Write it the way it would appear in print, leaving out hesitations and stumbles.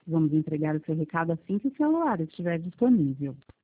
Vamos entregar o seu recado assim que o celular estiver disponível.